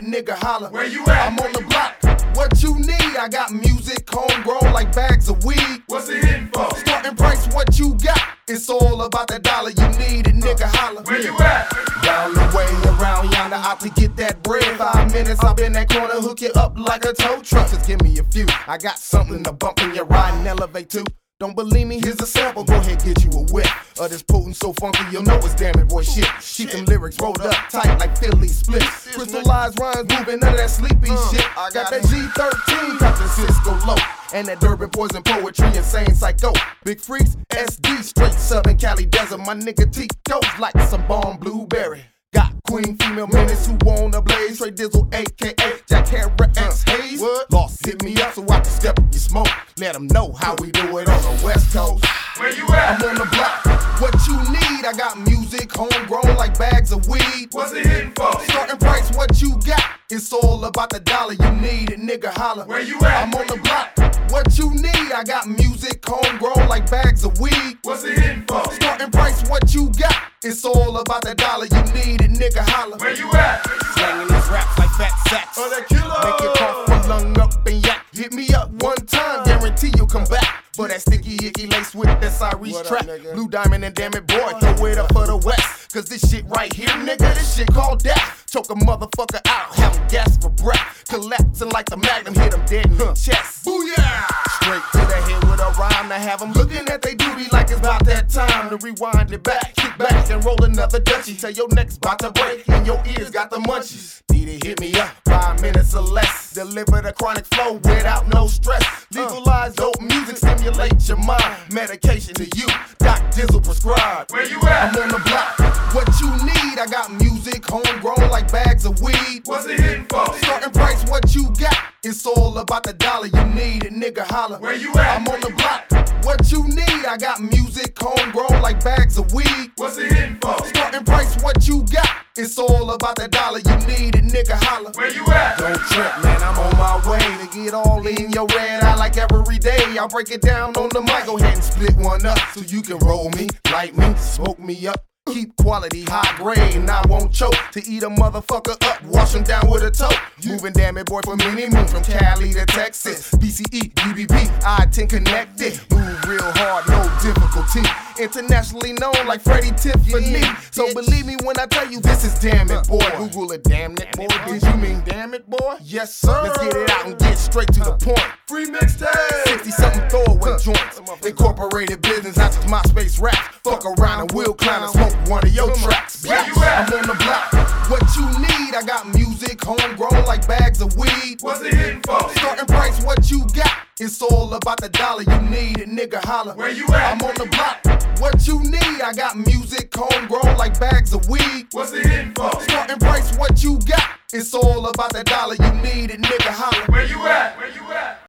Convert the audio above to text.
nigga holler. Where you at? I'm on the block. What you need? I got music, homegrown like bags of weed. What's it hitting for? Starting price, what you got? It's all about that dollar. You need it, nigga holler. Where you at? Down the way around yonder, out to get that bread. 5 minutes, I've been that corner, hook you up like a tow truck. Just give me a few. I got something to bump in your ride and elevate to. Don't believe me? Here's a sample. Go ahead, get you a whiff of this potent, so funky, you'll know it's damn it, boy shit. Keep them lyrics rolled up tight like Philly splits. Crystallized rhymes moving, none of that sleepy shit. I got that G13, Captain Cisco low. And that Durban poison poetry, insane psycho. Big freaks, SD, straight Southern Cali desert. My nigga T goes like some bomb blueberry. Got queen female minutes who wanna blaze. Straight Dizzle, aka Jack Harrah X Hayes. Lost hit me up so I can step up your smoke. Let them know how we do it on the West Coast. Where you at? I'm on the block. What you need? I got music, homegrown like bags of weed. What's it hitting for? Starting price, what you got? It's all about the dollar. You need it, nigga holler. Where you at? I'm on the block. What you need? I got music, homegrown like bags of weed. What's it hitting for? Starting price, what you got? It's all about the dollar. You need it, nigga holler. Where you at? Slanging these raps like fat sacks. Oh, that killer. Make it cough and lung up and yak. Hit me up one time, guarantee you'll come back. For that sticky icky lace with that Cyrese track. Blue Diamond and damn it boy, throw it up for the West. Cause this shit right here, nigga, this shit called death. Choke a motherfucker out, have him gasp for breath. Collapsing like the Magnum, hit him dead in the chest. Booyah! Straight to the head with a rhyme to have them looking at they duty like it's about that time to rewind it back. Kick back and roll another Dutchie. Tell your neck's about to break and your ears got the munchies. Need to hit me up, 5 minutes or less. Deliver the chronic flow without no stress. Legalize dope music, stimulate your mind. Medication to you, Doc Dizzle prescribed. Where you at? I'm on the block. What you need? I got music, homegrown like bags of weed. What's it hitting for? Starting price, what you got? It's all about the dollar. You need it, nigga holler. Where you at? I'm on the block. What you need? I got music, homegrown like bags of weed. What's it hitting for? Starting price, what you got? It's all about the dollar. You need it, nigga holler. Where you at? Don't trip, man, I'm on my way to get all in your red eye like every day. I'll break it down on the mic. Go ahead and split one up so you can roll me, light me, smoke me up. Keep quality high grade and I won't choke. To eat a motherfucker up, wash him down with a toe. Moving damn it boy for many moons from Cali to Texas. BCE, BBP, I-10 connected. Move real hard, no difficulty. Internationally known like Freddie Tiffany. So believe me when I tell you this is damn it boy. Google it, damn it boy. Did you mean damn it boy? Yes sir. Let's get it out and get straight to the point. Free mixtape. 60-something throwaway joints. Incorporated business, not just MySpace rap. Fuck around and we'll clown and smoke one of your tracks. Where you at? I'm on the block. What you need? I got music, homegrown like bags of weed. What's it hitting for? Starting price, what you got? It's all about the dollar. You need it, nigga holler. Where you at? I'm on the block. What you need? I got music, homegrown like bags of weed. What's it hitting for? Starting price, what you got? It's all about the dollar. You need it, nigga holler. Where you at? Where you at?